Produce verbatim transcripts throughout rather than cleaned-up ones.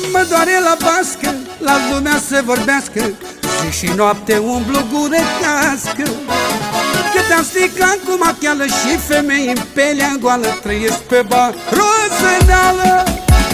Mă doare la bască, la lumea să vorbească, zi și noapte umblu gură cască. Cât am stricat cu machială și femei în pelea goală, trăiesc pe barozăneală.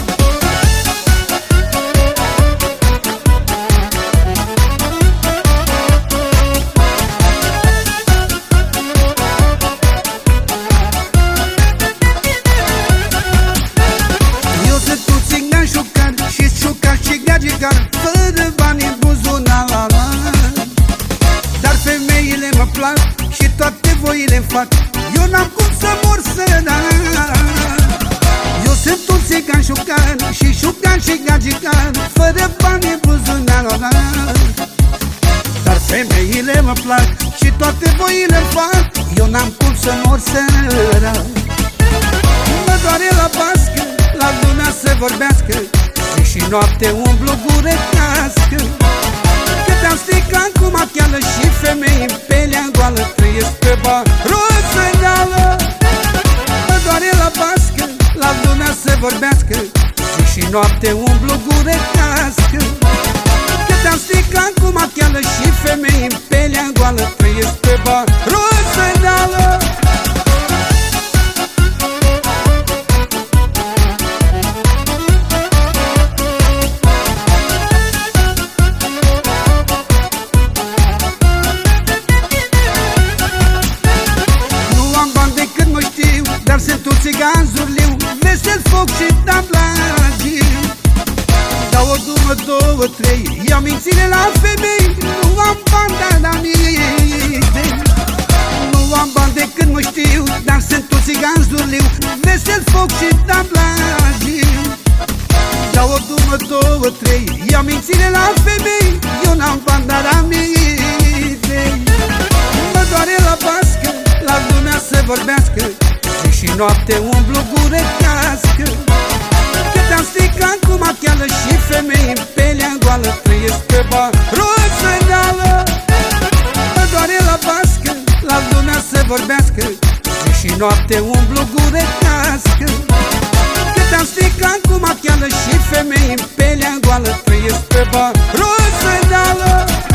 Fără bani în buzunar, dar femeile mă plac și toate voile-mi fac. Eu n-am cum să mor sărac. Eu sunt un țigan șucan și șucan și gagican, fără bani în buzunar, dar femeile mă plac și toate voile-mi fac. Eu n-am cum să mor sărac. Mă doare la bască, la lumea să vorbească, și noapte umblu gură cască. Cât am stricat cu machială și femei în pelea goală, trăiesc pe barozăneală. Mă doare la bască, la lumea să vorbească, și noapte umblu gură cască. Cât am stricat cu machială și femei în pelea goală, trăiesc pe barozăneală. Dar sunt un țigan zurliu, vesel foc și tablagiu. Dau o dumă, două, trei, iau mințile la femei. Nu am bani, dar am idei. Nu am bani de când mă știu, dar sunt un țigan zurliu, vesel foc și tablagiu. Dau o dumă, două, trei, iau mințile la femei. Eu n-am bani, dar am idei. Mă doare la bască, la lumea să vorbească, și noapte umblu gură cască. Cât am stricat cu machială și femei în pelea goală, trăiesc pe barozăneală. Mă doare la bască, la lumea să vorbească, și noapte umblu gură cască. Cât am stricat cu machială și femei în pelea goală, trăiesc pe barozăneală.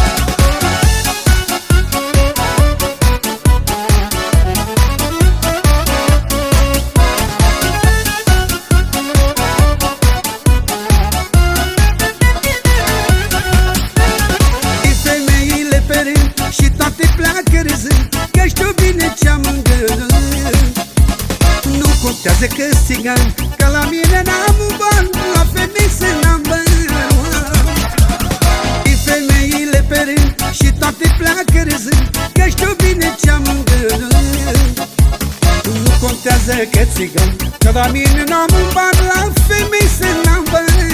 Și toate pleacă râzând, că știu bine ce-am în gând. Nu contează că-s țigan, că la mine n-am un ban, la femei să n-am bani. Și femeile pe rând, și toate pleacă râzând, că știu bine ce-am în gând. Nu contează că-s țigan, că la mine n-am un ban, la femei să n-am bani.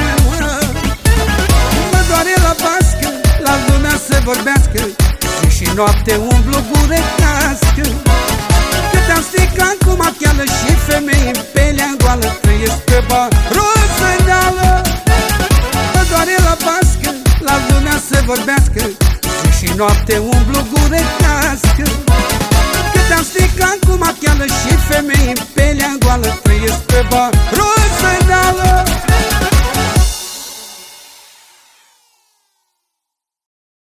Mă doare la bască, la lumea să vorbească, și noapte umblu gură cască. Cât am stricat cu machială și femei în pelea goală, trăiesc pe barozăneală. Mă doare la bască, la lumea să vorbească, și noapte umblu gură cască. Cât am stricat cu machială și femei în pelea goală, trăiesc pe barozăneală.